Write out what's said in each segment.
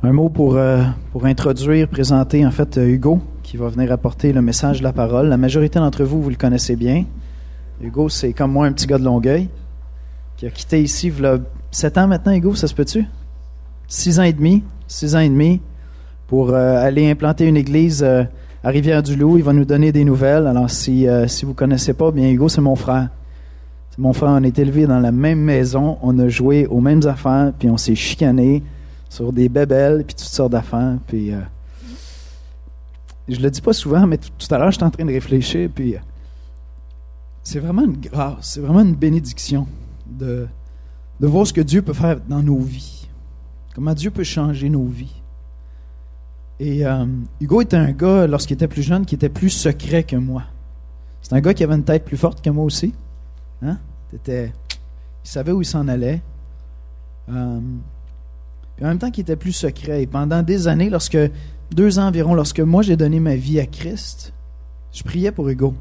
Un mot pour introduire, présenter en fait Hugo, qui va venir apporter le message de la parole. La majorité d'entre vous, vous le connaissez bien. Hugo, c'est comme moi un petit gars de Longueuil, qui a quitté ici il y a 7 ans maintenant, Hugo, ça se peut-tu? 6 ans et demi, pour aller implanter une église à Rivière-du-Loup. Il va nous donner des nouvelles. Alors, si vous ne connaissez pas, bien Hugo, c'est mon frère. C'est mon frère, on est élevés dans la même maison, on a joué aux mêmes affaires, puis on s'est chicanés sur des bébelles, puis toutes sortes d'affaires. Puis, je le dis pas souvent, mais tout à l'heure, j'étais en train de réfléchir, puis c'est vraiment une grâce, c'est vraiment une bénédiction de voir ce que Dieu peut faire dans nos vies. Comment Dieu peut changer nos vies. Et Hugo était un gars, lorsqu'il était plus jeune, qui était plus secret que moi. C'est un gars qui avait une tête plus forte que moi aussi. Hein? Il savait où il s'en allait. Puis en même temps qu'il était plus secret. Et pendant des années, 2 ans environ, lorsque moi j'ai donné ma vie à Christ, je priais pour Hugo.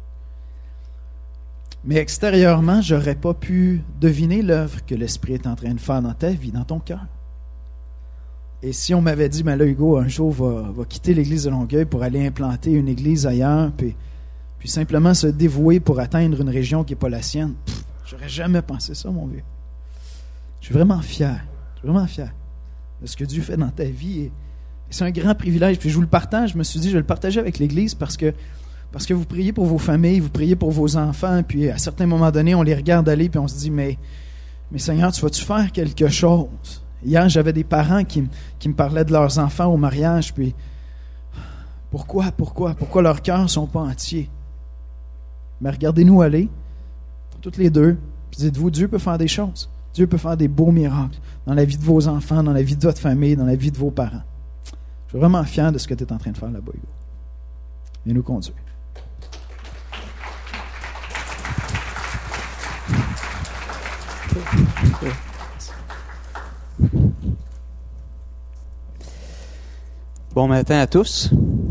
Mais extérieurement, je n'aurais pas pu deviner l'œuvre que l'Esprit est en train de faire dans ta vie, dans ton cœur. Et si on m'avait dit, là, Hugo, un jour, va quitter l'église de Longueuil pour aller implanter une église ailleurs, puis simplement se dévouer pour atteindre une région qui n'est pas la sienne, j'aurais jamais pensé ça, mon vieux. Je suis vraiment fier de ce que Dieu fait dans ta vie. Et c'est un grand privilège. Puis je vous le partage, je me suis dit, je vais le partager avec l'Église parce que vous priez pour vos familles, vous priez pour vos enfants, puis à certains moments donnés, on les regarde aller, puis on se dit, mais Seigneur, tu vas-tu faire quelque chose? Hier, j'avais des parents qui me parlaient de leurs enfants au mariage, puis pourquoi leurs cœurs ne sont pas entiers? Mais regardez-nous aller, toutes les deux, puis dites-vous, Dieu peut faire des choses. Dieu peut faire des beaux miracles dans la vie de vos enfants, dans la vie de votre famille, dans la vie de vos parents. Je suis vraiment fier de ce que tu es en train de faire là-bas, Hugo. Viens nous conduire. Bon matin à tous.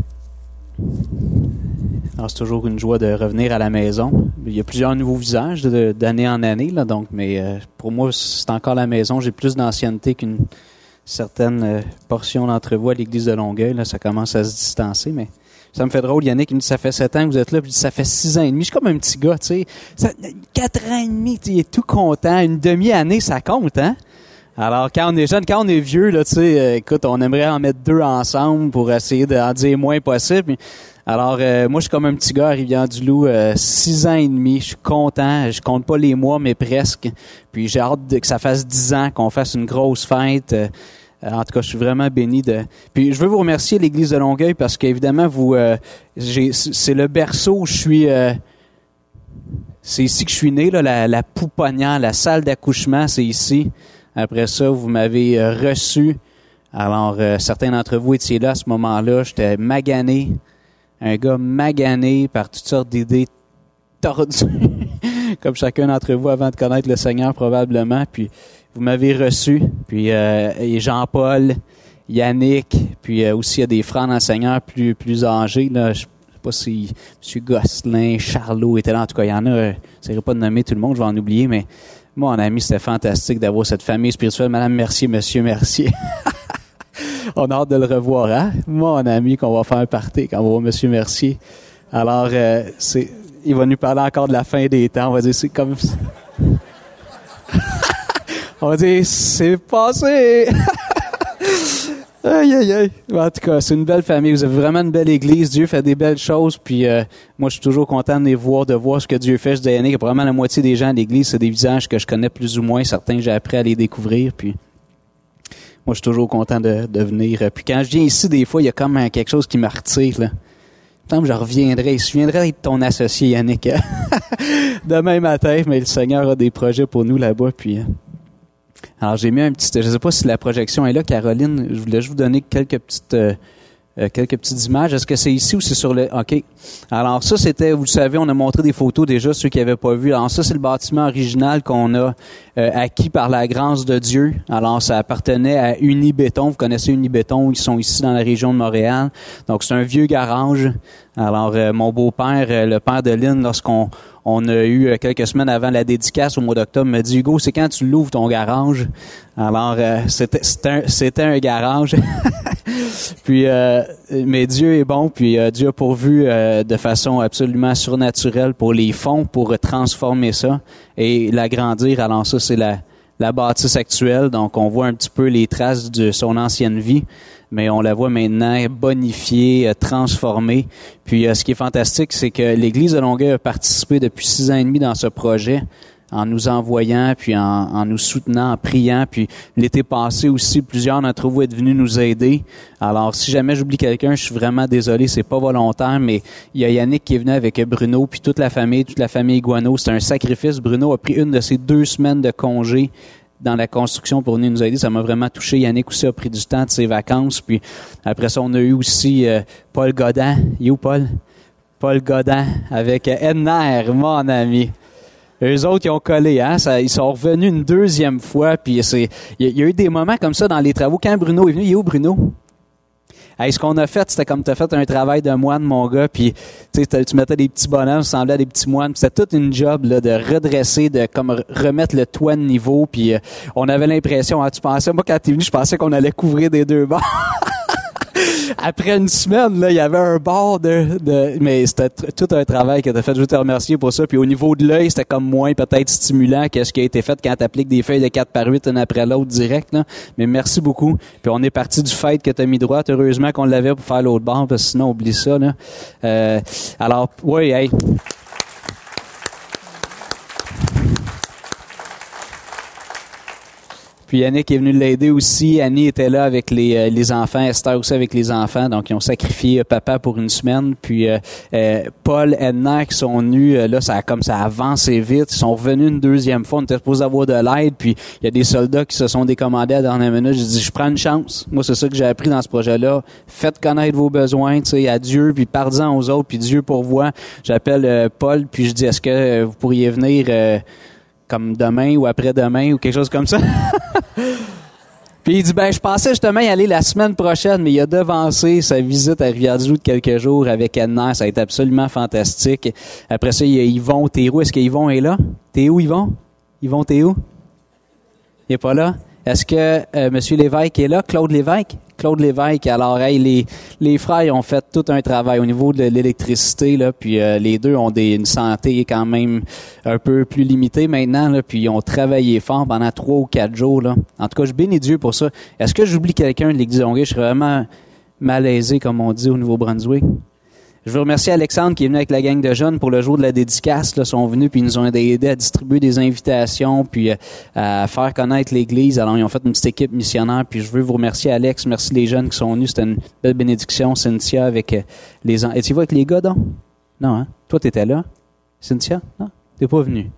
Alors, c'est toujours une joie de revenir à la maison. Il y a plusieurs nouveaux visages d'année en année, là, donc, mais pour moi, c'est encore la maison. J'ai plus d'ancienneté qu'une certaine portion d'entre vous à l'église de Longueuil. Là, ça commence à se distancer, mais ça me fait drôle. Yannick, il me dit, ça fait 7 ans que vous êtes là, puis ça fait 6 ans et demi. Je suis comme un petit gars, tu sais. 4 ans et demi, il est tout content. Une demi-année, ça compte, hein? Alors, quand on est jeune, quand on est vieux, là, tu sais, écoute, on aimerait en mettre 2 ensemble pour essayer d'en dire moins possible. Alors, moi, je suis comme un petit gars à Rivière-du-Loup, 6 ans et demi. Je suis content. Je compte pas les mois, mais presque. Puis, j'ai hâte que ça fasse 10 ans, qu'on fasse une grosse fête. En tout cas, je suis vraiment béni de... Puis, je veux vous remercier, l'Église de Longueuil, parce qu'évidemment, c'est le berceau où je suis... c'est ici que je suis né, là, la pouponnière, la salle d'accouchement, c'est ici. Après ça, vous m'avez reçu. Alors, certains d'entre vous étiez là à ce moment-là. J'étais magané. Un gars magané par toutes sortes d'idées tordues, comme chacun d'entre vous avant de connaître le Seigneur probablement. Puis, vous m'avez reçu. Puis, Jean-Paul, Yannick, puis aussi il y a des frères dans le Seigneur plus âgés. Là, je sais pas si M. Gosselin, Charlot étaient là. En tout cas, il y en a. Je ne pas de nommer tout le monde, je vais en oublier, mais moi, mon ami, c'était fantastique d'avoir cette famille spirituelle. Madame Mercier, Monsieur Mercier. On a hâte de le revoir, hein? Mon ami, qu'on va faire un party quand on va voir Monsieur Mercier. Alors, il va nous parler encore de la fin des temps. On va dire, c'est comme... On va dire, c'est passé! Aïe, aïe, aïe. En tout cas, c'est une belle famille. Vous avez vraiment une belle église. Dieu fait des belles choses. Puis, moi, je suis toujours content de voir ce que Dieu fait. Je dis à Yannick que probablement la moitié des gens à l'église, c'est des visages que je connais plus ou moins. Certains, j'ai appris à les découvrir. Puis, moi, je suis toujours content de venir. Puis, quand je viens ici, des fois, il y a comme quelque chose qui me retire, là. Tant que je reviendrai. Il se souviendrait d'être ton associé, Yannick. Demain matin, mais le Seigneur a des projets pour nous là-bas. Puis, alors, j'ai mis un petit... Je ne sais pas si la projection est là, Caroline. Je voulais juste vous donner quelques petites quelques petites images. Est-ce que c'est ici ou c'est sur le... OK. Alors ça, c'était, vous le savez, on a montré des photos déjà, ceux qui n'avaient pas vu. Alors ça, c'est le bâtiment original qu'on a acquis par la grâce de Dieu. Alors ça appartenait à Unibéton. Vous connaissez Unibéton, ils sont ici dans la région de Montréal. Donc c'est un vieux garage. Alors mon beau-père, le père de Lynn, lorsqu'on a eu quelques semaines avant la dédicace au mois d'octobre, me dit « Hugo, c'est quand tu l'ouvres ton garage? » Alors c'était un garage. Puis, mais Dieu est bon, puis Dieu a pourvu de façon absolument surnaturelle pour les fonds pour transformer ça et l'agrandir. Alors ça, c'est la bâtisse actuelle. Donc, on voit un petit peu les traces de son ancienne vie, mais on la voit maintenant bonifiée, transformée. Puis, ce qui est fantastique, c'est que l'Église de Longueuil a participé depuis 6 ans et demi dans ce projet, en nous envoyant, puis en nous soutenant, en priant. Puis l'été passé aussi, plusieurs d'entre vous êtes venus nous aider. Alors, si jamais j'oublie quelqu'un, je suis vraiment désolé, c'est pas volontaire, mais il y a Yannick qui est venu avec Bruno, puis toute la famille Iguano. C'est un sacrifice. Bruno a pris une de ses 2 semaines de congé dans la construction pour venir nous aider. Ça m'a vraiment touché. Yannick aussi a pris du temps de ses vacances. Puis après ça, on a eu aussi Paul Godin. Il est où, Paul? Paul Godin avec Edner, mon ami. Eux autres, ils ont collé, hein. Ils sont revenus une 2e fois, puis il y a eu des moments comme ça dans les travaux. Quand Bruno est venu, il est où, Bruno? Hey, ce qu'on a fait, c'était comme tu as fait un travail de moine, mon gars, puis tu mettais des petits bonhommes, ça semblait à des petits moines, puis c'était toute une job là, de redresser, de comme remettre le toit de niveau, puis on avait l'impression, tu pensais, moi quand t'es venu, je pensais qu'on allait couvrir des 2 bords. Après une semaine, là, il y avait un bord mais c'était tout un travail que tu as fait. Je veux te remercier pour ça. Puis au niveau de l'œil, c'était comme moins peut-être stimulant que ce qui a été fait quand tu appliques des feuilles de 4x8 une après l'autre direct, là. Mais merci beaucoup. Puis on est parti du fait que tu as mis droite. Heureusement qu'on l'avait pour faire l'autre bord, parce que sinon, oublie ça, là. Alors, oui, hey. Puis Yannick est venu l'aider aussi. Annie était là avec les enfants. Esther aussi avec les enfants. Donc, ils ont sacrifié papa pour une semaine. Puis Paul, Edna qui sont venus. Là, ça a avancé vite. Ils sont revenus une 2e fois. On était supposé avoir de l'aide. Puis il y a des soldats qui se sont décommandés à la dernière minute. J'ai dit, je prends une chance. Moi, c'est ça que j'ai appris dans ce projet-là. Faites connaître vos besoins, tu sais, à Dieu. Puis parlez-en aux autres. Puis Dieu pourvoit. J'appelle Paul. Puis je dis, est-ce que vous pourriez venir... comme demain ou après-demain ou quelque chose comme ça. Puis il dit, je pensais justement y aller la semaine prochaine, mais il a devancé sa visite à Rivière-du-Loup de quelques jours avec Edna. Ça a été absolument fantastique. Après ça, il y a Yvon Théroux. Est-ce que Yvon est là? T'es où, Yvon? Yvon, t'es où? Il est pas là? Est-ce que Monsieur Lévesque est là? Claude Lévesque? Claude Lévesque. Alors, hey, les frères ont fait tout un travail au niveau de l'électricité, là, puis les deux ont une santé quand même un peu plus limitée maintenant, là, puis ils ont travaillé fort pendant 3 ou 4 jours, là. En tout cas, je bénis Dieu pour ça. Est-ce que j'oublie quelqu'un de l'Église de Longueuil? Je serais vraiment malaisé, comme on dit au Nouveau-Brunswick. Je veux remercier Alexandre qui est venu avec la gang de jeunes pour le jour de la dédicace. Là, sont venus puis ils nous ont aidés à distribuer des invitations puis à faire connaître l'Église. Alors, ils ont fait une petite équipe missionnaire. Puis je veux vous remercier, Alex. Merci les jeunes qui sont venus. C'était une belle bénédiction. Cynthia avec les... Es-tu avec les gars, donc? Non, hein? Toi, t'étais là? Cynthia? Non? T'es pas venu?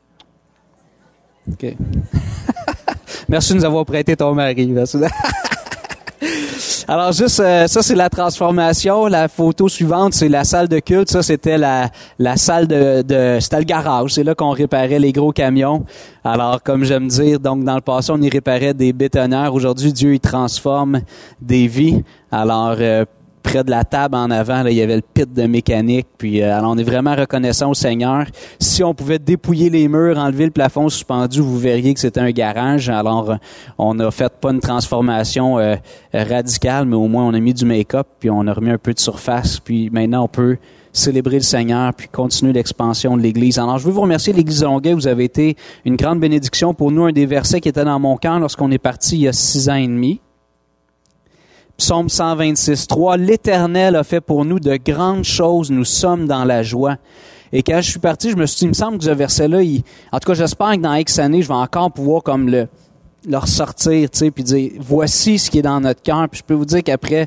OK. Merci de nous avoir prêté ton mari. Merci. Alors juste ça c'est la transformation. La photo suivante c'est la salle de culte. Ça c'était la salle de c'était le garage. C'est là qu'on réparait les gros camions. Alors comme j'aime dire, donc dans le passé on y réparait des bétonnières. Aujourd'hui Dieu il transforme des vies. Alors près de la table en avant, là, il y avait le pit de mécanique. Puis alors on est vraiment reconnaissant au Seigneur. Si on pouvait dépouiller les murs, enlever le plafond suspendu, vous verriez que c'était un garage. Alors on a fait pas une transformation radicale, mais au moins on a mis du make-up, puis on a remis un peu de surface. Puis maintenant on peut célébrer le Seigneur, puis continuer l'expansion de l'Église. Alors je veux vous remercier l'Église de Longueuil. Vous avez été une grande bénédiction pour nous. Un des versets qui était dans mon cœur lorsqu'on est parti il y a 6 ans et demi. Psaume 126, 3. L'Éternel a fait pour nous de grandes choses, nous sommes dans la joie. Et quand je suis parti, je me suis dit, il me semble que ce verset-là, en tout cas, j'espère que dans X années, je vais encore pouvoir comme le ressortir, tu sais, puis dire, voici ce qui est dans notre cœur. Puis je peux vous dire qu'après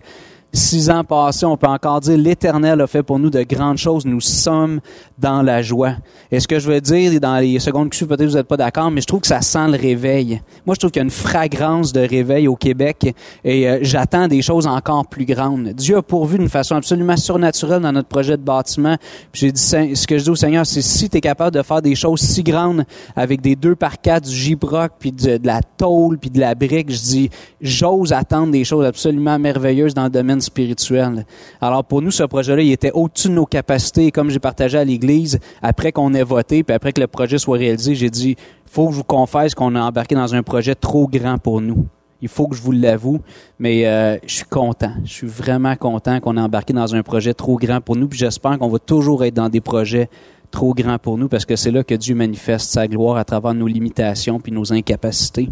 6 ans passés, on peut encore dire l'Éternel a fait pour nous de grandes choses. Nous sommes dans la joie. Et ce que je veux dire, dans les secondes qui suivent, peut-être que vous n'êtes pas d'accord, mais je trouve que ça sent le réveil. Moi, je trouve qu'il y a une fragrance de réveil au Québec et j'attends des choses encore plus grandes. Dieu a pourvu d'une façon absolument surnaturelle dans notre projet de bâtiment. Puis j'ai dit, ce que je dis au Seigneur, c'est si tu es capable de faire des choses si grandes avec des 2x4, du J-Broc, puis de la tôle, puis de la brique, je dis, j'ose attendre des choses absolument merveilleuses dans le domaine spirituel. Alors pour nous, ce projet-là, il était au-dessus de nos capacités. Et comme j'ai partagé à l'Église, après qu'on ait voté, puis après que le projet soit réalisé, j'ai dit, faut que je vous confesse qu'on a embarqué dans un projet trop grand pour nous. Il faut que je vous l'avoue, mais je suis content. Je suis vraiment content qu'on ait embarqué dans un projet trop grand pour nous, puis j'espère qu'on va toujours être dans des projets trop grands pour nous, parce que c'est là que Dieu manifeste sa gloire à travers nos limitations puis nos incapacités.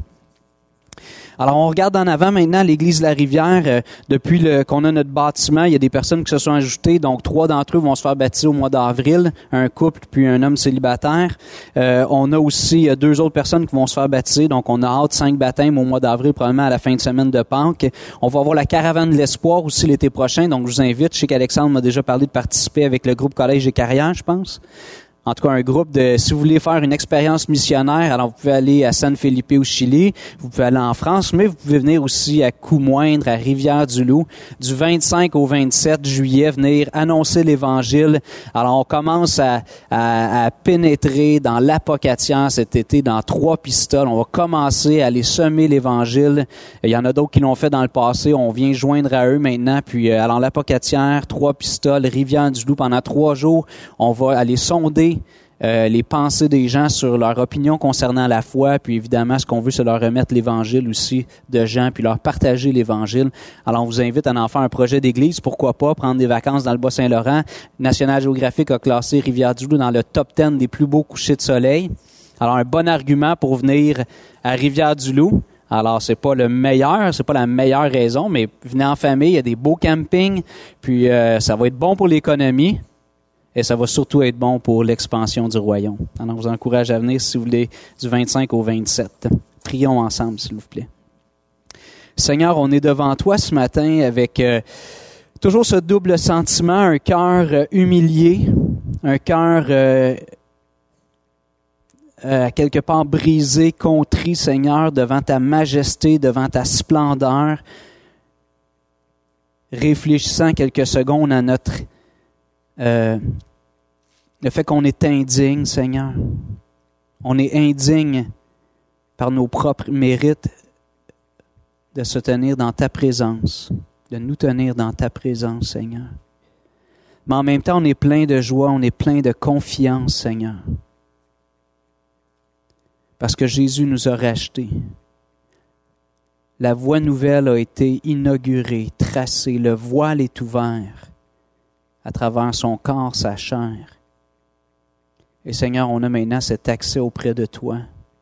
Alors, on regarde en avant maintenant l'Église de la Rivière. Depuis qu'on a notre bâtiment, il y a des personnes qui se sont ajoutées. Donc, 3 d'entre eux vont se faire baptiser au mois d'avril, un couple puis un homme célibataire. On a aussi 2 autres personnes qui vont se faire baptiser. Donc, on a hâte 5 baptêmes au mois d'avril, probablement à la fin de semaine de Pâques. On va avoir la caravane de l'espoir aussi l'été prochain. Donc, je vous invite. Je sais qu'Alexandre m'a déjà parlé de participer avec le groupe Collège et Carrière, je pense. En tout cas, un groupe si vous voulez faire une expérience missionnaire, alors vous pouvez aller à San Felipe au Chili, vous pouvez aller en France, mais vous pouvez venir aussi à Coumoindre, à Rivière-du-Loup, du 25 au 27 juillet, venir annoncer l'Évangile. Alors, on commence à pénétrer dans l'Apocatière cet été, dans 3 pistoles. On va commencer à aller semer l'Évangile. Il y en a d'autres qui l'ont fait dans le passé. On vient joindre à eux maintenant. Puis, alors, l'Apocatière, 3 pistoles, Rivière-du-Loup, pendant 3 jours, on va aller sonder les pensées des gens sur leur opinion concernant la foi, puis évidemment, ce qu'on veut, c'est leur remettre l'Évangile aussi de gens, puis leur partager l'Évangile. Alors, on vous invite à en faire un projet d'église, pourquoi pas, prendre des vacances dans le Bas-Saint-Laurent. National Geographic a classé Rivière-du-Loup dans le top 10 des plus beaux couchers de soleil. Alors, un bon argument pour venir à Rivière-du-Loup. Alors, c'est pas la meilleure raison, mais venez en famille, il y a des beaux campings, puis ça va être bon pour l'économie. Et ça va surtout être bon pour l'expansion du royaume. Alors, je vous encourage à venir, si vous voulez, du 25 au 27. Prions ensemble, s'il vous plaît. Seigneur, on est devant toi ce matin avec toujours ce double sentiment, un cœur humilié, un cœur quelque part brisé, contrit, Seigneur, devant ta majesté, devant ta splendeur, réfléchissant quelques secondes à notre le fait qu'on est indigne, Seigneur. On est indigne par nos propres mérites de se tenir dans ta présence, de nous tenir dans ta présence, Seigneur. Mais en même temps, on est plein de joie, on est plein de confiance, Seigneur. Parce que Jésus nous a rachetés. La voie nouvelle a été inaugurée, tracée, le voile est ouvert à travers son corps, sa chair. Et Seigneur, on a maintenant cet accès auprès de toi.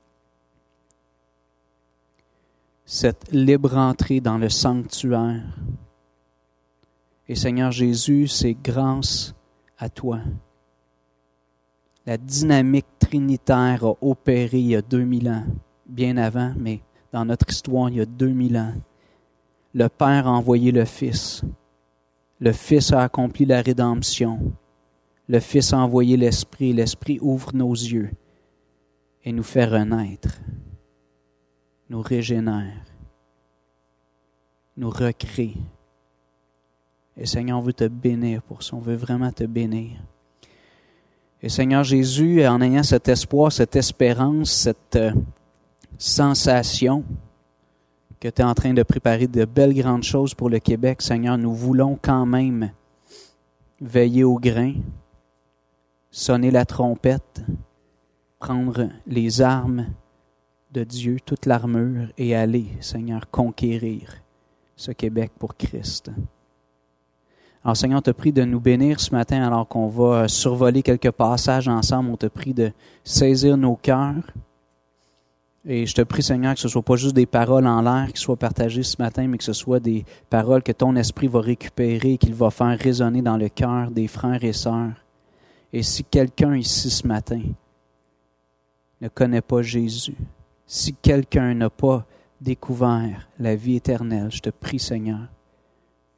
Cette libre entrée dans le sanctuaire. Et Seigneur Jésus, c'est grâce à toi. La dynamique trinitaire a opéré il y a 2000 ans, bien avant, mais dans notre histoire, il y a 2000 ans. Le Père a envoyé le Fils. Le Fils a accompli la rédemption. Le Fils a envoyé l'Esprit. L'Esprit ouvre nos yeux et nous fait renaître, nous régénère, nous recrée. Et Seigneur, on veut te bénir pour ça. On veut vraiment te bénir. Et Seigneur Jésus, en ayant cet espoir, cette espérance, cette sensation que tu es en train de préparer de belles grandes choses pour le Québec, Seigneur, nous voulons quand même veiller au grain, sonner la trompette, prendre les armes de Dieu, toute l'armure, et aller, Seigneur, conquérir ce Québec pour Christ. Alors, Seigneur, on te prie de nous bénir ce matin alors qu'on va survoler quelques passages ensemble. On te prie de saisir nos cœurs. Et je te prie, Seigneur, que ce ne soit pas juste des paroles en l'air qui soient partagées ce matin, mais que ce soit des paroles que ton esprit va récupérer et qu'il va faire résonner dans le cœur des frères et sœurs. Et si quelqu'un ici ce matin ne connaît pas Jésus, si quelqu'un n'a pas découvert la vie éternelle, je te prie, Seigneur,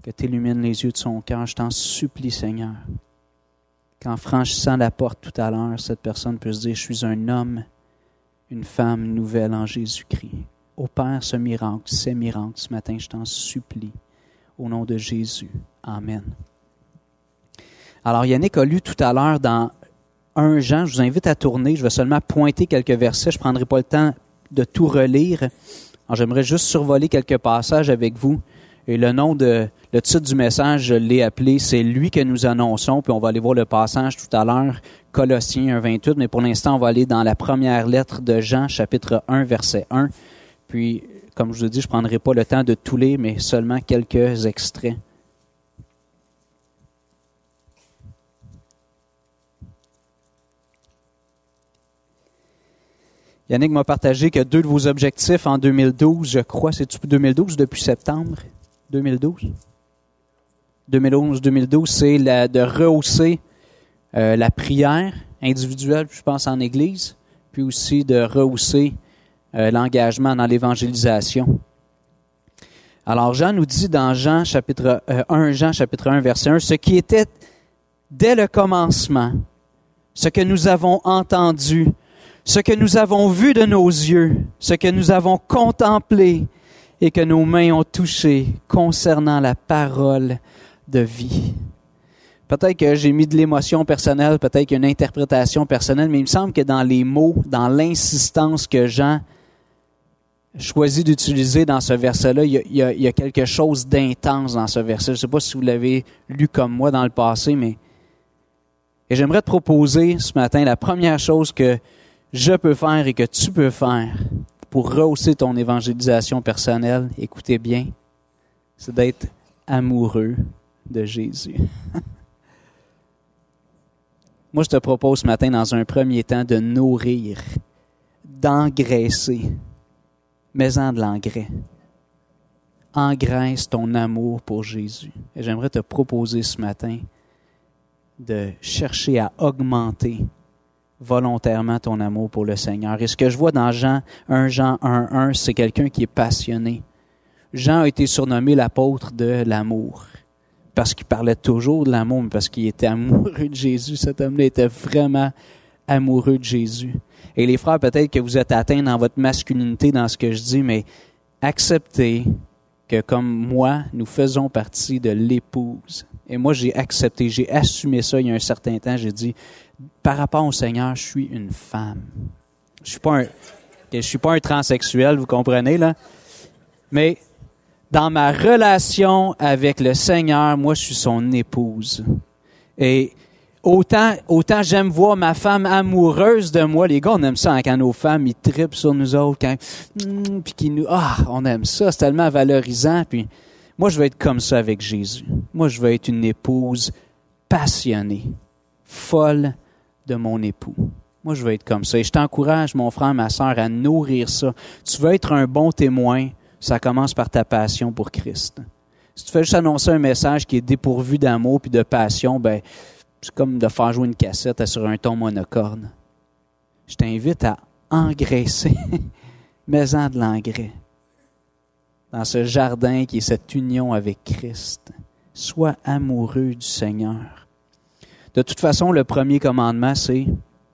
que tu illumines les yeux de son cœur. Je t'en supplie, Seigneur, qu'en franchissant la porte tout à l'heure, cette personne puisse dire, je suis un homme, une femme nouvelle en Jésus-Christ. Opère ce miracle, ces miracles ce matin, je t'en supplie. Au nom de Jésus. Amen. Alors, Yannick a lu tout à l'heure dans 1 Jean, je vous invite à tourner, je vais seulement pointer quelques versets, je ne prendrai pas le temps de tout relire. Alors, j'aimerais juste survoler quelques passages avec vous. Et le titre du message, je l'ai appelé « C'est lui que nous annonçons », puis on va aller voir le passage tout à l'heure, Colossiens 1:28, mais pour l'instant, on va aller dans la première lettre de Jean, chapitre 1, verset 1. Puis, comme je vous ai dit, je ne prendrai pas le temps de tout lire, mais seulement quelques extraits. Yannick m'a partagé que 2 de vos objectifs en 2012, je crois, c'est-tu 2012 depuis septembre? 2012? 2012, c'est de rehausser la prière individuelle, je pense en Église, puis aussi de rehausser l'engagement dans l'évangélisation. Alors, Jean nous dit dans 1 Jean chapitre 1, verset 1, « Ce qui était dès le commencement, ce que nous avons entendu, ce que nous avons vu de nos yeux, ce que nous avons contemplé et que nos mains ont touché concernant la parole de vie. » Peut-être que j'ai mis de l'émotion personnelle, peut-être qu'il y a une interprétation personnelle, mais il me semble que dans les mots, dans l'insistance que Jean choisit d'utiliser dans ce verset-là, il y a quelque chose d'intense dans ce verset. Je ne sais pas si vous l'avez lu comme moi dans le passé, mais et j'aimerais te proposer ce matin la première chose que je peux faire et que tu peux faire pour rehausser ton évangélisation personnelle, écoutez bien, c'est d'être amoureux de Jésus. Moi, je te propose ce matin, dans un premier temps, de nourrir, d'engraisser, mets-en de l'engrais. Engraisse ton amour pour Jésus. Et j'aimerais te proposer ce matin de chercher à augmenter volontairement ton amour pour le Seigneur. Et ce que je vois dans 1 Jean 1:1, c'est quelqu'un qui est passionné. Jean a été surnommé l'apôtre de l'amour. Parce qu'il parlait toujours de l'amour, mais parce qu'il était amoureux de Jésus. Cet homme-là était vraiment amoureux de Jésus. Et les frères, peut-être que vous êtes atteints dans votre masculinité dans ce que je dis, mais acceptez que comme moi, nous faisons partie de l'épouse. Et moi, j'ai accepté, j'ai assumé ça il y a un certain temps. J'ai dit, par rapport au Seigneur, je suis une femme. Je suis pas un transsexuel, vous comprenez, là? Mais dans ma relation avec le Seigneur, moi, je suis son épouse. Et autant j'aime voir ma femme amoureuse de moi. Les gars, on aime ça hein, quand nos femmes, ils trippent sur nous autres. Puis qu'ils nous... on aime ça, c'est tellement valorisant. Puis moi, je veux être comme ça avec Jésus. Moi, je veux être une épouse passionnée, folle de mon époux. Moi, je veux être comme ça. Et je t'encourage, mon frère, ma sœur, à nourrir ça. Tu veux être un bon témoin, ça commence par ta passion pour Christ. Si tu fais juste annoncer un message qui est dépourvu d'amour puis de passion, ben c'est comme de faire jouer une cassette sur un ton monocorde. Je t'invite à engraisser, mets-en de l'engrais, dans ce jardin qui est cette union avec Christ. Sois amoureux du Seigneur. De toute façon, le premier commandement, c'est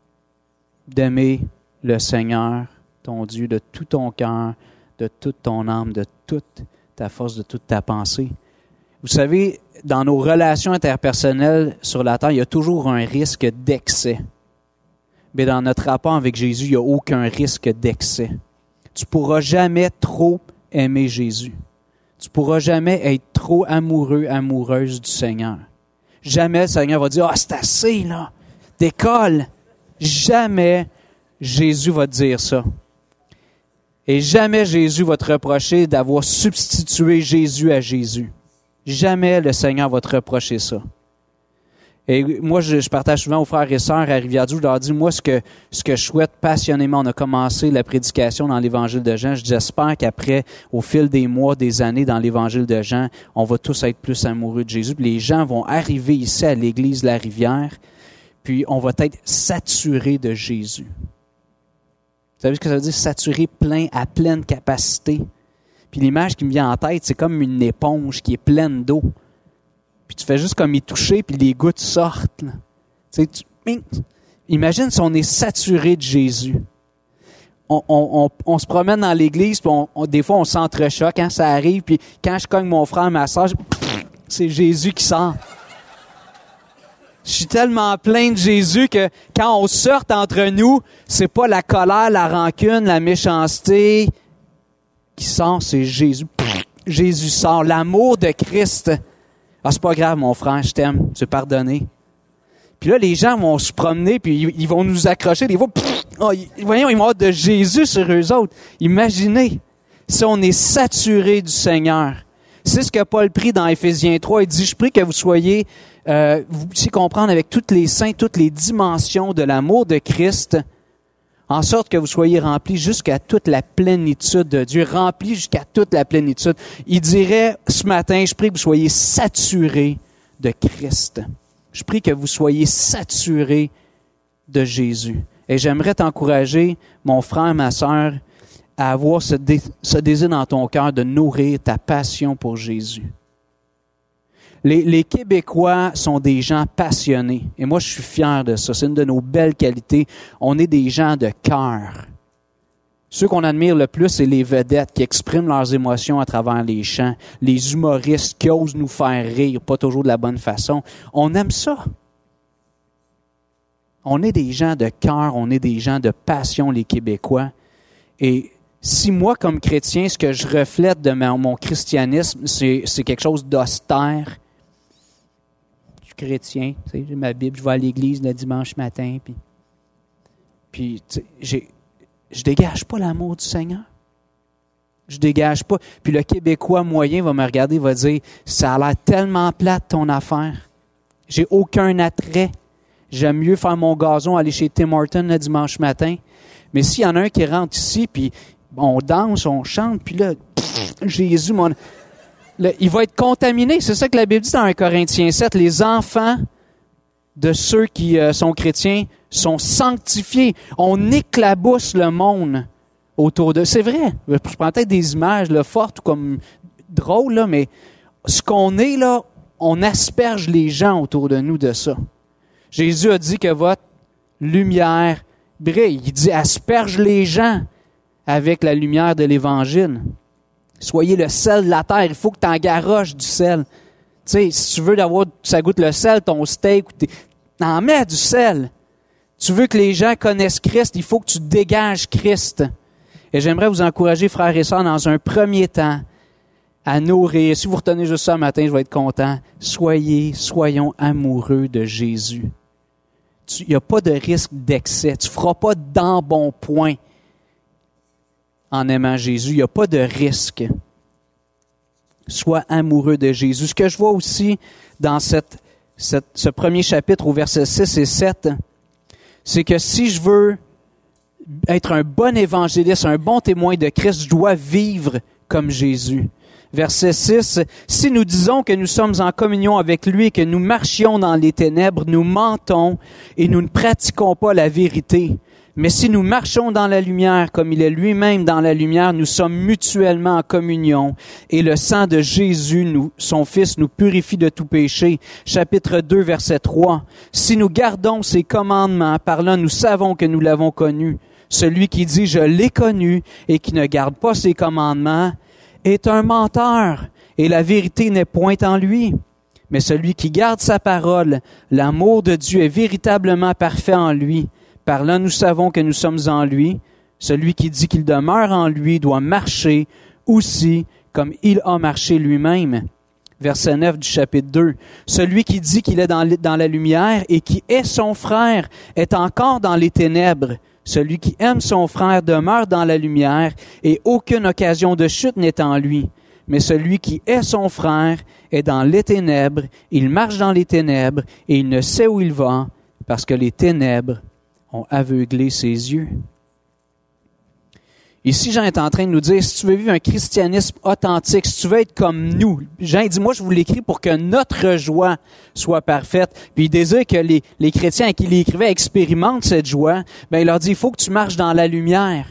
d'aimer le Seigneur, ton Dieu, de tout ton cœur, de toute ton âme, de toute ta force, de toute ta pensée. Vous savez, dans nos relations interpersonnelles sur la terre, il y a toujours un risque d'excès. Mais dans notre rapport avec Jésus, il n'y a aucun risque d'excès. Tu ne pourras jamais trop aimer Jésus. Tu ne pourras jamais être trop amoureux, amoureuse du Seigneur. Jamais le Seigneur va dire « c'est assez, là, décolle ». Jamais Jésus va te dire ça. Et jamais Jésus va te reprocher d'avoir substitué Jésus à Jésus. Jamais le Seigneur va te reprocher ça. Et moi, je partage souvent aux frères et sœurs à Rivière-du, je leur dis, moi, ce que je souhaite passionnément, on a commencé la prédication dans l'Évangile de Jean, j'espère qu'après, au fil des mois, des années dans l'Évangile de Jean, on va tous être plus amoureux de Jésus. Puis les gens vont arriver ici à l'Église de la Rivière, puis on va être saturé de Jésus. Vous savez ce que ça veut dire? Saturé à pleine capacité. Puis l'image qui me vient en tête, c'est comme une éponge qui est pleine d'eau. Puis tu fais juste comme y toucher, puis les gouttes sortent. Là. Imagine si on est saturé de Jésus. On se promène dans l'église, puis des fois on s'entrechoque quand ça arrive, puis quand je cogne mon frère, ma soeur, c'est Jésus qui sort. Je suis tellement plein de Jésus que quand on sort entre nous, c'est pas la colère, la rancune, la méchanceté qui sort, c'est Jésus. Jésus sort. L'amour de Christ. Ah, c'est pas grave, mon frère, je t'aime, tu es pardonné. Puis là, les gens vont se promener, puis ils vont nous accrocher. Des fois, voyons, ils vont avoir de Jésus sur eux autres. Imaginez, si on est saturé du Seigneur. C'est ce que Paul prie dans Éphésiens 3. Il dit, je prie que vous soyez, vous puissiez comprendre avec toutes les saints, toutes les dimensions de l'amour de Christ, en sorte que vous soyez remplis jusqu'à toute la plénitude de Dieu, remplis jusqu'à toute la plénitude. Il dirait, ce matin, je prie que vous soyez saturés de Christ. Je prie que vous soyez saturés de Jésus. Et j'aimerais t'encourager, mon frère, ma sœur, à avoir ce désir dans ton cœur de nourrir ta passion pour Jésus. Les Québécois sont des gens passionnés. Et moi, je suis fier de ça. C'est une de nos belles qualités. On est des gens de cœur. Ceux qu'on admire le plus, c'est les vedettes qui expriment leurs émotions à travers les chants. Les humoristes qui osent nous faire rire, pas toujours de la bonne façon. On aime ça. On est des gens de cœur, on est des gens de passion, les Québécois. Et si moi, comme chrétien, ce que je reflète de mon christianisme, c'est quelque chose d'austère. Je suis chrétien, tu sais, j'ai ma Bible, je vais à l'église le dimanche matin, puis tu sais, je dégage pas l'amour du Seigneur. Je dégage pas. Puis le Québécois moyen va me regarder, va dire, ça a l'air tellement plate ton affaire. J'ai aucun attrait. J'aime mieux faire mon gazon, aller chez Tim Hortons le dimanche matin. Mais s'il y en a un qui rentre ici, puis on danse, on chante, puis là, Jésus, il va être contaminé. C'est ça que la Bible dit dans 1 Corinthiens 7. Les enfants de ceux qui sont chrétiens sont sanctifiés. On éclabousse le monde autour d'eux. C'est vrai. Je prends peut-être des images là, fortes ou comme drôles, là, mais ce qu'on est, là, on asperge les gens autour de nous de ça. Jésus a dit que votre lumière brille. Il dit asperge les gens avec la lumière de l'Évangile. Soyez le sel de la terre. Il faut que tu en garoches du sel. Tu sais, si tu veux d'avoir, ça goûte le sel, ton steak, t'en mets du sel. Tu veux que les gens connaissent Christ, il faut que tu dégages Christ. Et j'aimerais vous encourager, frères et sœurs, dans un premier temps, à nourrir. Si vous retenez juste ça le matin, je vais être content. Soyons amoureux de Jésus. Il n'y a pas de risque d'excès. Tu ne feras pas d'embonpoint en aimant Jésus. Il n'y a pas de risque. Sois amoureux de Jésus. Ce que je vois aussi dans ce premier chapitre au verset 6 et 7, c'est que si je veux être un bon évangéliste, un bon témoin de Christ, je dois vivre comme Jésus. Verset 6, « Si nous disons que nous sommes en communion avec lui et que nous marchions dans les ténèbres, nous mentons et nous ne pratiquons pas la vérité. Mais si nous marchons dans la lumière, comme il est lui-même dans la lumière, nous sommes mutuellement en communion. Et le sang de Jésus, son Fils, nous purifie de tout péché. » Chapitre 2, verset 3, « Si nous gardons ses commandements, par là nous savons que nous l'avons connu. Celui qui dit « Je l'ai connu » et qui ne garde pas ses commandements est un menteur, et la vérité n'est point en lui. Mais celui qui garde sa parole, l'amour de Dieu est véritablement parfait en lui. Par là, nous savons que nous sommes en lui. Celui qui dit qu'il demeure en lui doit marcher aussi comme il a marché lui-même. Verset 9 du chapitre 2. Celui qui dit qu'il est dans la lumière et qui est son frère est encore dans les ténèbres. Celui qui aime son frère demeure dans la lumière et aucune occasion de chute n'est en lui. Mais celui qui est son frère est dans les ténèbres, il marche dans les ténèbres et il ne sait où il va parce que les ténèbres ont aveuglé ses yeux. Ici, Jean est en train de nous dire, si tu veux vivre un christianisme authentique, si tu veux être comme nous, Jean dit, moi je vous l'écris pour que notre joie soit parfaite. Puis il désire que les chrétiens à qui il écrivait expérimentent cette joie. Ben il leur dit, il faut que tu marches dans la lumière.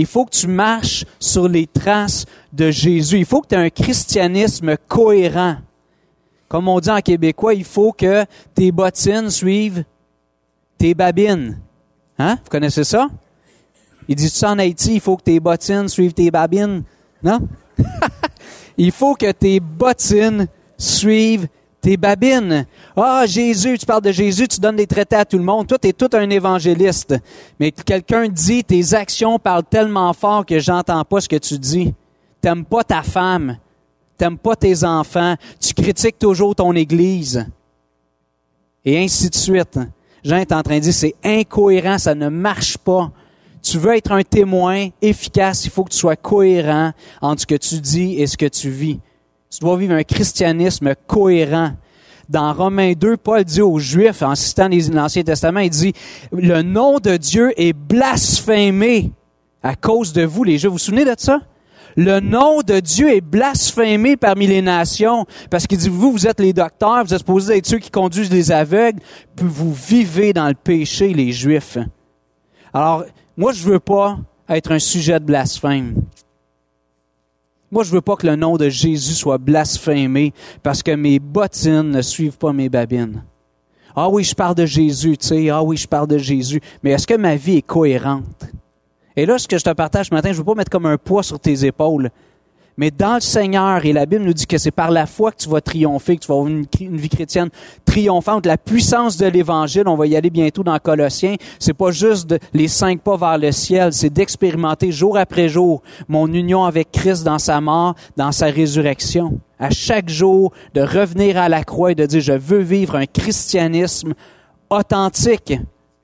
Il faut que tu marches sur les traces de Jésus. Il faut que tu aies un christianisme cohérent. Comme on dit en québécois, il faut que tes bottines suivent tes babines. Hein? Vous connaissez ça? Il dit ça en Haïti, il faut que tes bottines suivent tes babines. Non? Il faut que tes bottines suivent tes babines. Ah, Jésus, tu parles de Jésus, tu donnes des traités à tout le monde. Toi, tu es tout un évangéliste. Mais quelqu'un dit, tes actions parlent tellement fort que j'entends pas ce que tu dis. T'aimes pas ta femme. T'aimes pas tes enfants. Tu critiques toujours ton Église. Et ainsi de suite. Jean est en train de dire, c'est incohérent, ça ne marche pas. Tu veux être un témoin efficace, il faut que tu sois cohérent entre ce que tu dis et ce que tu vis. Tu dois vivre un christianisme cohérent. Dans Romains 2, Paul dit aux Juifs, en citant l'Ancien Testament, il dit « Le nom de Dieu est blasphémé à cause de vous, les Juifs. » Vous vous souvenez de ça? Le nom de Dieu est blasphémé parmi les nations. Parce qu'il dit, vous êtes les docteurs, vous êtes supposés être ceux qui conduisent les aveugles, puis vous vivez dans le péché, les Juifs. Alors, moi, je veux pas être un sujet de blasphème. Moi, je veux pas que le nom de Jésus soit blasphémé parce que mes bottines ne suivent pas mes babines. Ah oui, je parle de Jésus, tu sais. Ah oui, je parle de Jésus. Mais est-ce que ma vie est cohérente? Et là, ce que je te partage ce matin, je veux pas mettre comme un poids sur tes épaules. Mais dans le Seigneur, et la Bible nous dit que c'est par la foi que tu vas triompher, que tu vas avoir une vie chrétienne triomphante. La puissance de l'Évangile, on va y aller bientôt dans Colossiens, c'est pas juste les 5 pas vers le ciel, c'est d'expérimenter jour après jour mon union avec Christ dans sa mort, dans sa résurrection. À chaque jour, de revenir à la croix et de dire, je veux vivre un christianisme authentique.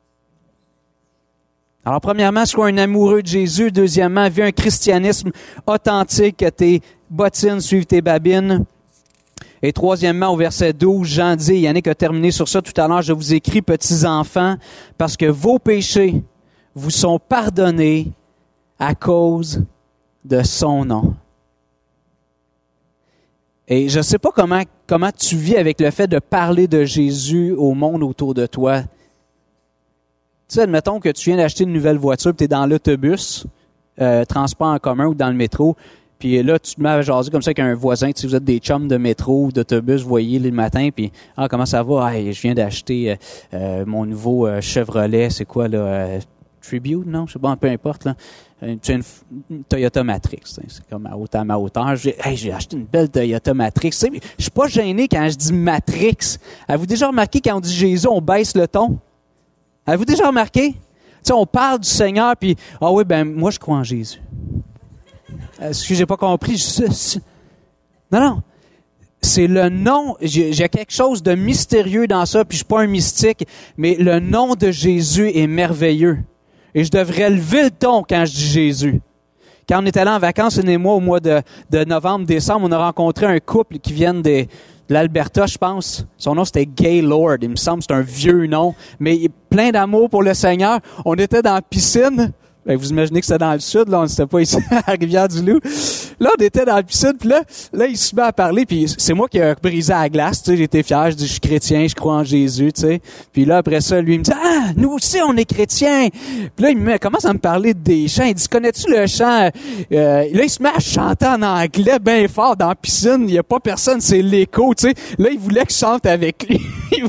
Alors, premièrement, sois un amoureux de Jésus. Deuxièmement, vis un christianisme authentique, que tes bottines suivent tes babines. Et troisièmement, au verset 12, Jean dit, Yannick a terminé sur ça tout à l'heure, je vous écris, petits enfants, parce que vos péchés vous sont pardonnés à cause de son nom. Et je ne sais pas comment tu vis avec le fait de parler de Jésus au monde autour de toi. Tu sais, admettons que tu viens d'acheter une nouvelle voiture, tu es dans l'autobus, transport en commun ou dans le métro, puis là, tu te mets à jaser comme ça avec un voisin, tu sais, vous êtes des chums de métro ou d'autobus, vous voyez le matin, puis « Ah, comment ça va? Hey, je viens d'acheter mon nouveau Chevrolet, c'est quoi, là? Tribute, non? Je sais pas, peu importe, là. C'est une Toyota Matrix, c'est comme à ma hauteur. J'ai acheté une belle Toyota Matrix. Tu sais, je suis pas gêné quand je dis Matrix. Avez-vous déjà remarqué quand on dit Jésus, on baisse le ton? Avez-vous déjà remarqué? Tu sais, on parle du Seigneur, puis « Ah oui, ben moi, je crois en Jésus. » Est-ce que j'ai pas compris? Non. C'est le nom. J'ai quelque chose de mystérieux dans ça, puis je suis pas un mystique, mais le nom de Jésus est merveilleux. Et je devrais lever le ton quand je dis Jésus. Quand on est allé en vacances, une et moi, au mois de novembre, décembre, on a rencontré un couple qui viennent de l'Alberta, je pense. Son nom, c'était Gaylord. Il me semble que c'est un vieux nom. Mais plein d'amour pour le Seigneur. On était dans la piscine. Vous imaginez que c'était dans le sud, là, on n'était pas ici à Rivière-du-Loup. Là, on était dans la piscine, puis là, il se met à parler, puis c'est moi qui ai brisé la glace, tu sais, j'étais fier, je dis, je suis chrétien, je crois en Jésus, tu sais. Puis là, après ça, lui, il me dit, ah, nous aussi, on est chrétiens. Puis là, il commence à me parler des chants. Il dit, connais-tu le chant? Là, il se met à chanter en anglais bien fort dans la piscine. Il n'y a pas personne, c'est l'écho, tu sais. Là, il voulait que je chante avec lui.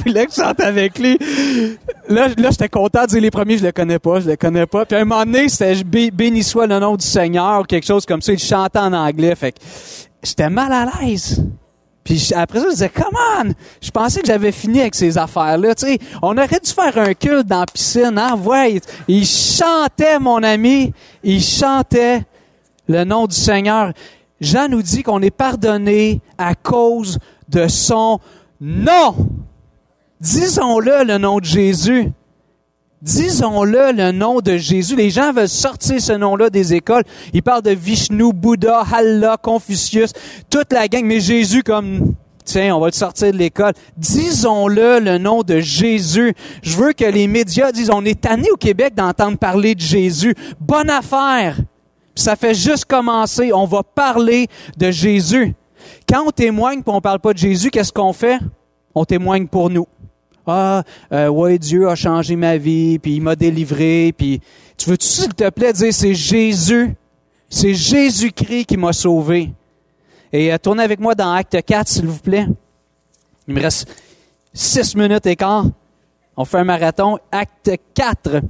Là, j'étais content de dire les premiers, je le connais pas. Puis à un moment donné, c'était béni soit le nom du Seigneur ou quelque chose comme ça. Il chantait en anglais. Fait que j'étais mal à l'aise. Puis après ça, je disais, come on! Je pensais que j'avais fini avec ces affaires-là. Tu sais, on aurait dû faire un culte dans la piscine. Hein? Ouais, il chantait, mon ami. Il chantait le nom du Seigneur. Jean nous dit qu'on est pardonné à cause de son nom. Disons-le, le nom de Jésus. Disons-le, le nom de Jésus. Les gens veulent sortir ce nom-là des écoles. Ils parlent de Vishnu, Bouddha, Allah, Confucius, toute la gang. Mais Jésus comme, tiens, on va le sortir de l'école. Disons-le, le nom de Jésus. Je veux que les médias disent, on est tanné au Québec d'entendre parler de Jésus. Bonne affaire. Puis ça fait juste commencer. On va parler de Jésus. Quand on témoigne et on parle pas de Jésus, qu'est-ce qu'on fait? On témoigne pour nous. Ouais, Dieu a changé ma vie, puis il m'a délivré, puis tu veux-tu, s'il te plaît, dire c'est Jésus-Christ qui m'a sauvé. Et tournez avec moi dans Acte 4, s'il vous plaît. Il me reste 6 minutes et quart. On fait un marathon. Acte 4.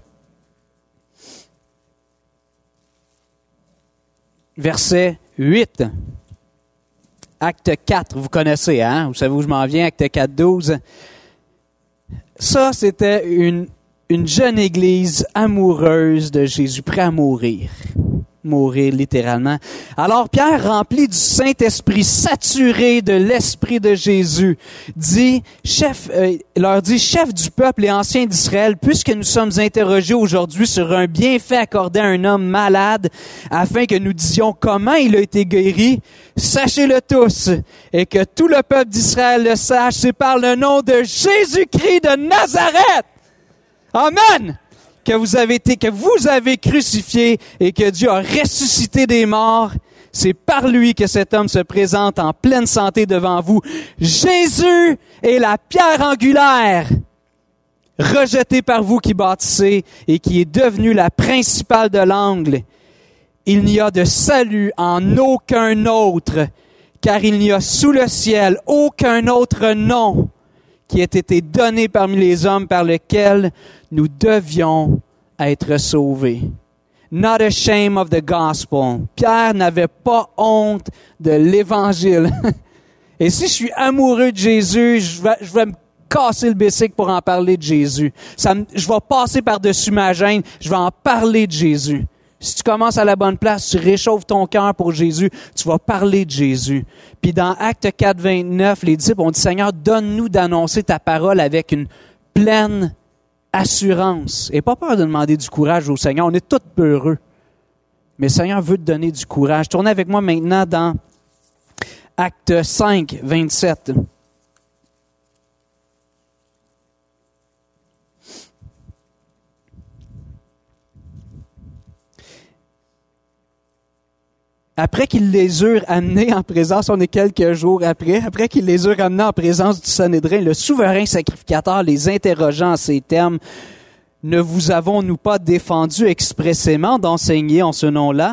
Verset 8. Acte 4, vous connaissez, hein? Vous savez où je m'en viens, Acte 4, 12. Ça, c'était une jeune église amoureuse de Jésus, prêt à mourir. Mourir littéralement. Alors Pierre, rempli du Saint-Esprit, saturé de l'Esprit de Jésus, leur dit, chef du peuple et anciens d'Israël, puisque nous sommes interrogés aujourd'hui sur un bienfait accordé à un homme malade, afin que nous disions comment il a été guéri, sachez-le tous, et que tout le peuple d'Israël le sache, c'est par le nom de Jésus-Christ de Nazareth. Amen! Que vous avez crucifié et que Dieu a ressuscité des morts. C'est par lui que cet homme se présente en pleine santé devant vous. Jésus est la pierre angulaire, rejetée par vous qui bâtissez et qui est devenue la principale de l'angle. Il n'y a de salut en aucun autre, car il n'y a sous le ciel aucun autre nom qui ait été donné parmi les hommes par lequel nous devions être sauvés. Not ashamed of the gospel. Pierre n'avait pas honte de l'évangile. Et si je suis amoureux de Jésus, je vais me casser le bicycle pour en parler de Jésus. Je vais passer par-dessus ma gêne, je vais en parler de Jésus. Si tu commences à la bonne place, tu réchauffes ton cœur pour Jésus, tu vas parler de Jésus. Puis dans Acte 4, 29, les disciples ont dit, Seigneur, donne-nous d'annoncer ta parole avec une pleine assurance. Et pas peur de demander du courage au Seigneur, on est tous peureux. Mais le Seigneur veut te donner du courage. Tournez avec moi maintenant dans Acte 5, 27. Après qu'ils les eurent amenés en présence, on est quelques jours après qu'ils les eurent amenés en présence du Sanhédrin, le souverain sacrificateur les interrogeant en ces termes, « Ne vous avons-nous pas défendu expressément d'enseigner en ce nom-là?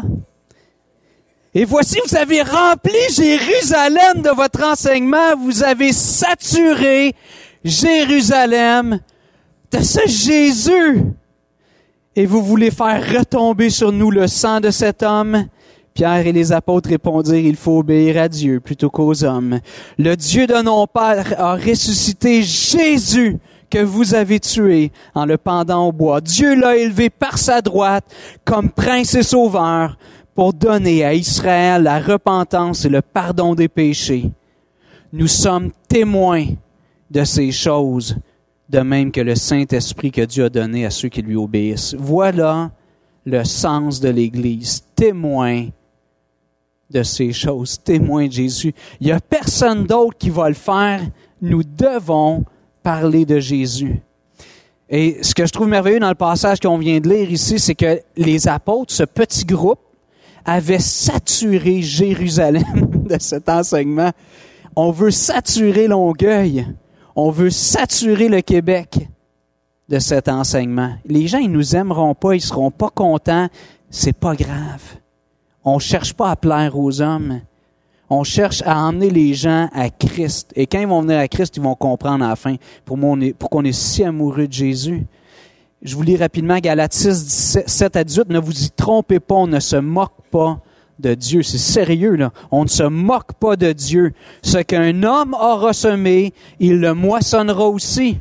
Et voici, vous avez rempli Jérusalem de votre enseignement, vous avez saturé Jérusalem de ce Jésus, et vous voulez faire retomber sur nous le sang de cet homme. » Pierre et les apôtres répondirent, il faut obéir à Dieu plutôt qu'aux hommes. Le Dieu de nos pères a ressuscité Jésus que vous avez tué en le pendant au bois. Dieu l'a élevé par sa droite comme prince et sauveur pour donner à Israël la repentance et le pardon des péchés. Nous sommes témoins de ces choses, de même que le Saint-Esprit que Dieu a donné à ceux qui lui obéissent. Voilà le sens de l'Église, témoin de ces choses, témoin de Jésus. Il n'y a personne d'autre qui va le faire. Nous devons parler de Jésus. Et ce que je trouve merveilleux dans le passage qu'on vient de lire ici, c'est que les apôtres, ce petit groupe, avaient saturé Jérusalem de cet enseignement. On veut saturer Longueuil. On veut saturer le Québec de cet enseignement. Les gens, ils nous aimeront pas, ils seront pas contents. C'est pas grave. On cherche pas à plaire aux hommes. On cherche à emmener les gens à Christ. Et quand ils vont venir à Christ, ils vont comprendre à la fin pourquoi on est si amoureux de Jésus. Je vous lis rapidement Galates 6, 17 à 18. Ne vous y trompez pas, on ne se moque pas de Dieu. C'est sérieux, là. On ne se moque pas de Dieu. Ce qu'un homme aura semé, il le moissonnera aussi.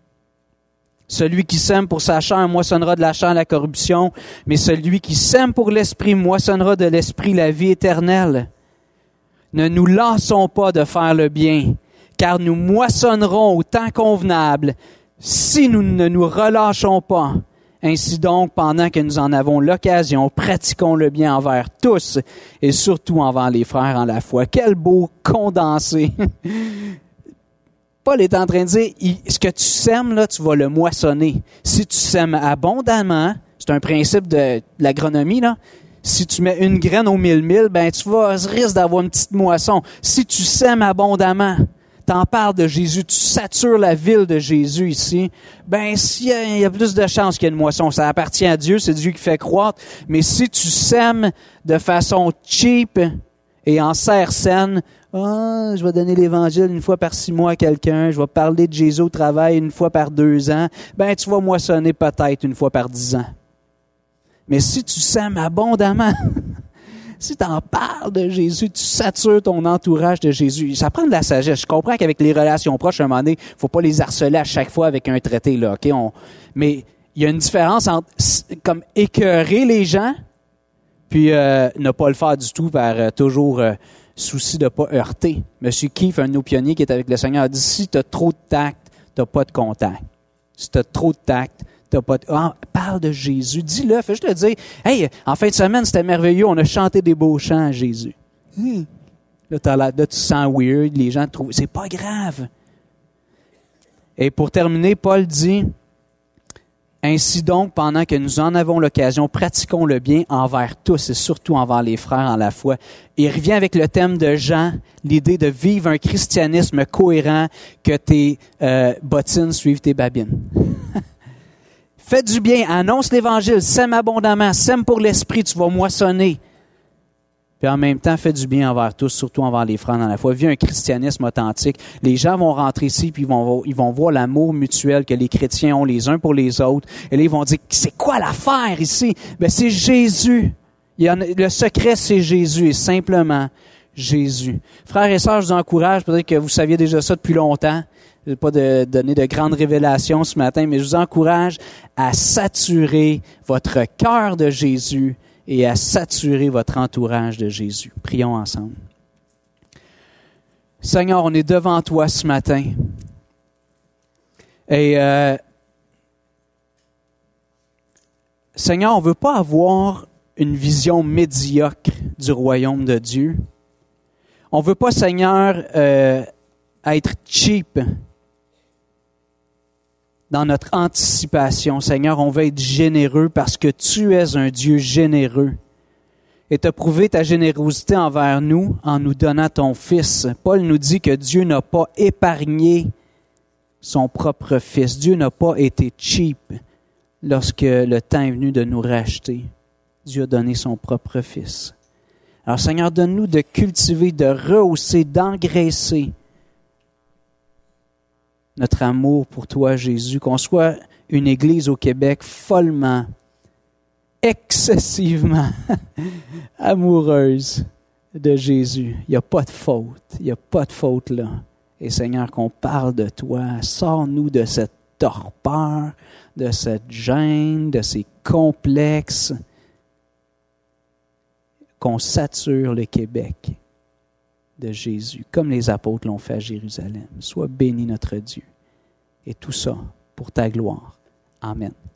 Celui qui sème pour sa chair moissonnera de la chair la corruption, mais celui qui sème pour l'esprit moissonnera de l'esprit la vie éternelle. Ne nous lassons pas de faire le bien, car nous moissonnerons au temps convenable si nous ne nous relâchons pas. Ainsi donc, pendant que nous en avons l'occasion, pratiquons le bien envers tous et surtout envers les frères en la foi. Quel beau condensé! Paul est en train de dire, ce que tu sèmes, là, tu vas le moissonner. Si tu sèmes abondamment, c'est un principe de l'agronomie, là. Si tu mets une graine au 1000, ben tu risques d'avoir une petite moisson. Si tu sèmes abondamment, t'en parles de Jésus, tu satures la ville de Jésus ici, ben s'il y a plus de chances qu'il y ait une moisson. Ça appartient à Dieu, c'est Dieu qui fait croître. Mais si tu sèmes de façon cheap et en serre saine, je vais donner l'Évangile une fois par 6 mois à quelqu'un, je vais parler de Jésus au travail une fois par 2 ans, ben tu vas moissonner peut-être une fois par 10 ans. Mais si tu sèmes abondamment, si tu en parles de Jésus, tu satures ton entourage de Jésus. Ça prend de la sagesse. Je comprends qu'avec les relations proches, à un moment donné, il ne faut pas les harceler à chaque fois avec un traité, là, OK? Mais il y a une différence entre comme écœurer les gens, puis ne pas le faire du tout par toujours souci de ne pas heurter. Monsieur Keith, un de nos pionniers qui est avec le Seigneur, a dit, si tu as trop de tact, tu n'as pas de contact. Si tu as trop de tact, parle de Jésus. Dis-le, fais juste le dire. Hey, en fin de semaine, c'était merveilleux. On a chanté des beaux chants à Jésus. Là, là, tu te sens weird. Les gens te trouvent. C'est pas grave. Et pour terminer, Paul dit, ainsi donc, pendant que nous en avons l'occasion, pratiquons le bien envers tous et surtout envers les frères en la foi. Il revient avec le thème de Jean, l'idée de vivre un christianisme cohérent, que tes bottines suivent tes babines. Fais du bien, annonce l'Évangile, sème abondamment, sème pour l'esprit, tu vas moissonner. Puis en même temps, fais du bien envers tous, surtout envers les frères dans la foi. Vis un christianisme authentique. Les gens vont rentrer ici, puis ils vont voir l'amour mutuel que les chrétiens ont les uns pour les autres. Et là, ils vont dire, c'est quoi l'affaire ici? Ben, c'est Jésus. Le secret, c'est Jésus, et simplement Jésus. Frères et sœurs, je vous encourage, peut-être que vous saviez déjà ça depuis longtemps. Je ne vais pas donner de grandes révélations ce matin, mais je vous encourage à saturer votre cœur de Jésus et à saturer votre entourage de Jésus. Prions ensemble. Seigneur, on est devant toi ce matin. Et Seigneur, on ne veut pas avoir une vision médiocre du royaume de Dieu. On ne veut pas, Seigneur, être cheap dans notre anticipation. Seigneur, on veut être généreux parce que tu es un Dieu généreux. Et tu as prouvé ta générosité envers nous en nous donnant ton Fils. Paul nous dit que Dieu n'a pas épargné son propre Fils. Dieu n'a pas été cheap lorsque le temps est venu de nous racheter. Dieu a donné son propre Fils. Alors Seigneur, donne-nous de cultiver, de rehausser, d'engraisser notre amour pour toi, Jésus, qu'on soit une Église au Québec follement, excessivement amoureuse de Jésus. Il n'y a pas de faute. Il n'y a pas de faute là. Et Seigneur, qu'on parle de toi, sors-nous de cette torpeur, de cette gêne, de ces complexes, qu'on sature le Québec de Jésus, comme les apôtres l'ont fait à Jérusalem. Sois béni notre Dieu. Et tout ça pour ta gloire. Amen.